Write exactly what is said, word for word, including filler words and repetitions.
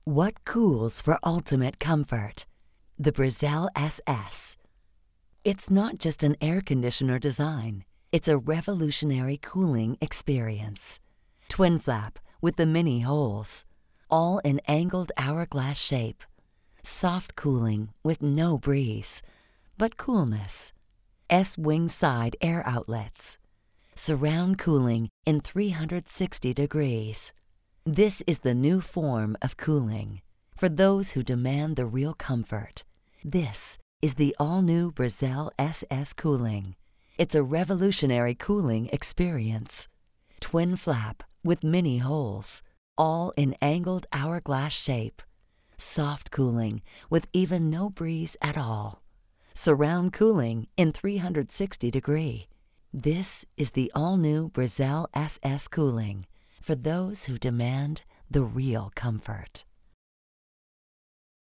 What cools for ultimate comfort? The Brizzell S S. It's not just an air conditioner design. It's a revolutionary cooling experience. Twin flap with the mini holes, all in angled hourglass shape. Soft cooling with no breeze, but coolness. S-wing side air outlets. Surround cooling in three hundred sixty degrees. This is the new form of cooling. For those who demand the real comfort, this is the all-new Brizzell S S Cooling. It's a revolutionary cooling experience. Twin flap with mini holes, all in angled hourglass shape. Soft cooling with even no breeze at all. Surround cooling in three hundred sixty degree. This is the all-new Brizzell S S Cooling for those who demand the real comfort.